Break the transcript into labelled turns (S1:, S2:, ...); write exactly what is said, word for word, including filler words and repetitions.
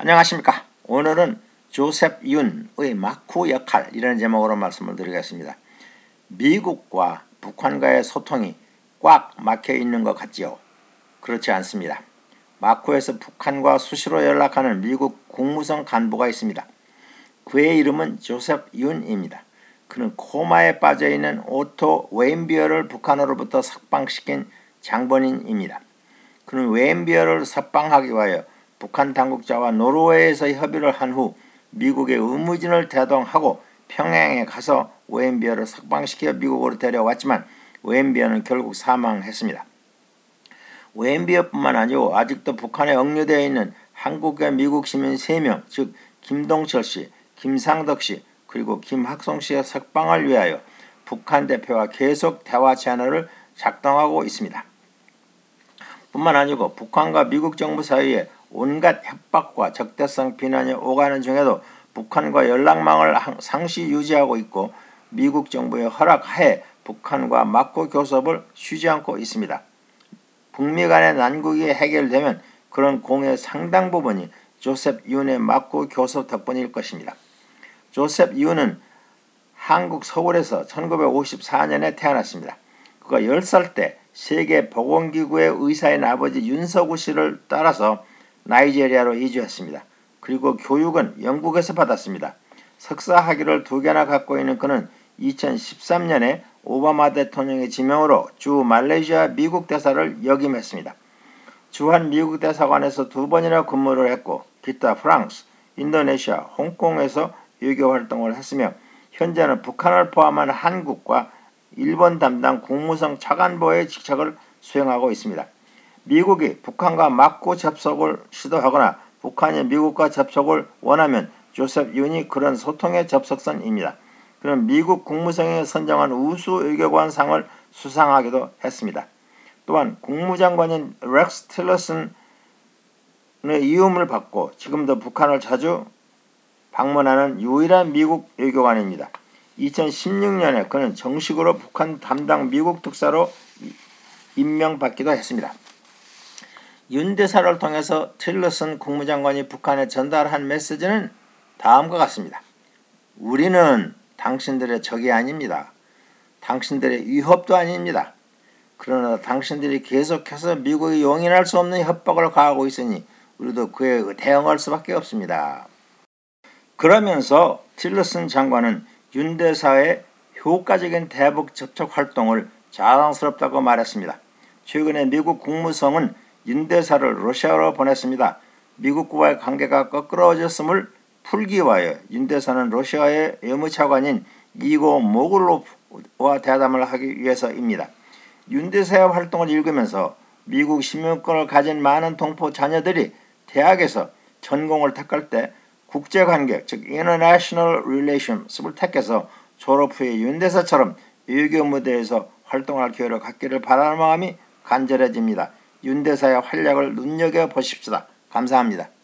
S1: 안녕하십니까. 오늘은 조셉 윤의 마쿠 역할 이라는 제목으로 말씀을 드리겠습니다. 미국과 북한과의 소통이 꽉 막혀 있는 것 같지요? 그렇지 않습니다. 마쿠에서 북한과 수시로 연락하는 미국 국무성 간부가 있습니다. 그의 이름은 조셉 윤입니다. 그는 코마에 빠져있는 오토 웨인비어를 북한으로부터 석방시킨 장본인입니다. 그는 웨인비어를 석방하기 위하여 북한 당국자와 노르웨이에서 협의를 한 후 미국의 의무진을 대동하고 평양에 가서 웨인비어를 석방시켜 미국으로 데려왔지만 웨인비어는 결국 사망했습니다. 웨인비어뿐만 아니고 아직도 북한에 억류되어 있는 한국과 미국 시민 세 명, 즉 김동철 씨, 김상덕 씨, 그리고 김학송 씨의 석방을 위하여 북한 대표와 계속 대화 채널을 작동하고 있습니다. 뿐만 아니고 북한과 미국 정부 사이에 온갖 협박과 적대성 비난이 오가는 중에도 북한과 연락망을 상시 유지하고 있고 미국 정부의 허락하에 북한과 마쿠 교섭을 쉬지 않고 있습니다. 북미 간의 난국이 해결되면 그런 공의 상당 부분이 조셉 윤의 마쿠 교섭 덕분일 것입니다. 조셉 윤은 한국 서울에서 천구백오십사 년에 태어났습니다. 그가 열 살 때 세계보건기구의 의사인 아버지 윤석우 씨를 따라서 나이지리아로 이주했습니다. 그리고 교육은 영국에서 받았습니다. 석사 학위를 두 개나 갖고 있는 그는 이천십삼 년에 오바마 대통령의 지명으로 주 말레이시아 미국 대사를 역임했습니다. 주한 미국 대사관에서 두 번이나 근무를 했고 기타 프랑스, 인도네시아, 홍콩에서 외교 활동을 했으며 현재는 북한을 포함한 한국과 일본 담당 국무성 차관보의 직책을 수행하고 있습니다. 미국이 북한과 마쿠 접촉을 시도하거나 북한이 미국과 접촉을 원하면 조셉 윤이 그런 소통의 접촉선입니다. 그는 미국 국무성에 선정한 우수 외교관 상을 수상하기도 했습니다. 또한 국무장관인 렉스 틸러슨의 이음을 받고 지금도 북한을 자주 방문하는 유일한 미국 외교관입니다. 이천십육 년에 그는 정식으로 북한 담당 미국 특사로 임명받기도 했습니다. 윤 대사를 통해서 틸러슨 국무장관이 북한에 전달한 메시지는 다음과 같습니다. 우리는 당신들의 적이 아닙니다. 당신들의 위협도 아닙니다. 그러나 당신들이 계속해서 미국이 용인할 수 없는 협박을 가하고 있으니 우리도 그에 대응할 수밖에 없습니다. 그러면서 틸러슨 장관은 윤 대사의 효과적인 대북 접촉 활동을 자랑스럽다고 말했습니다. 최근에 미국 국무성은 윤 대사를 러시아로 보냈습니다. 미국과의 관계가 거꾸러졌음을 풀기 위하여 윤 대사는 러시아의 외무차관인 이고 모글로프와 대담을 하기 위해서입니다. 윤 대사의 활동을 읽으면서 미국 시민권을 가진 많은 동포 자녀들이 대학에서 전공을 택할 때 국제관계, 즉 International Relations을 택해서 졸업 후에 윤 대사처럼 외교 무대에서 활동할 기회를 갖기를 바라는 마음이 간절해집니다. 윤 대사의 활약을 눈여겨보십시다. 감사합니다.